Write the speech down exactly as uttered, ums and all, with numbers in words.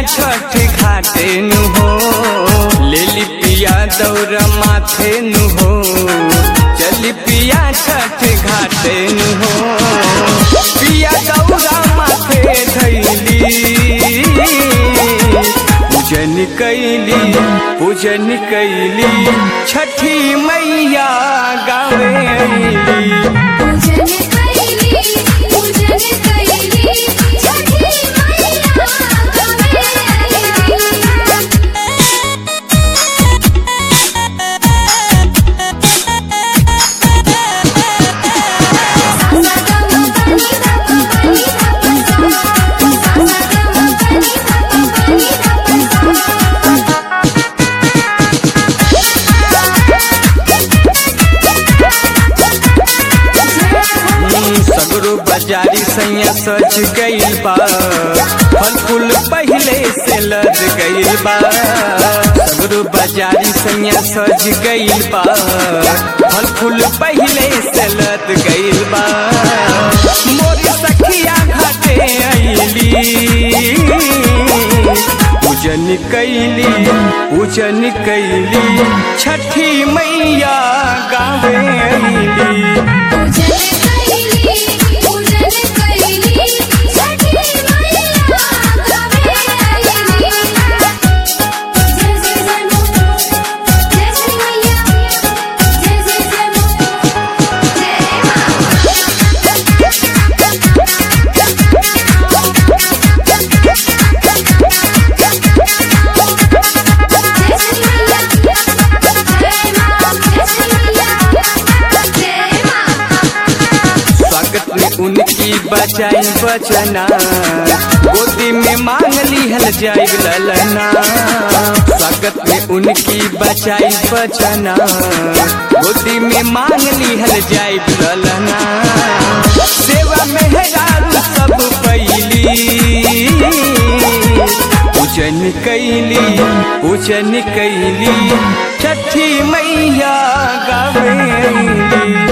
छठ घाटे नु हो, लेली पिया दौरा माथे नु हो, चली पिया छठ घाटे नु हो, पिया दौरा माथे धैली, पूजन कैली पूजन कैली छठी मैया गावे अइली। पूजन कैली पूजन कैली छठी मैया गावे सगरो बाजारी सैया सज गइल बा, फल फूल पहले से लद गइल बा, सगरो बाजारी सैया सज गइल बा, फल फूल पहले से लद गइल बा, मोरी सखिया घाटे अइली, पूजन कैली पूजन कैली छठी मैया गावे अइली। पूजन कैली पूजन कैली छठी मैया गावे अइली। जय जय जय मो जय श्री मैया जय जय जय मो जय उनकी बचाई बचना, गोदी में मांग लिहल जाई ललना, स्वागत में उनकी बचाई बचना, गोदी में मांग लिहल जाई ललना, सेवा में हेरारू सब पैली, पूजन कैली पूजन कैली छठी मैया गावे अइली।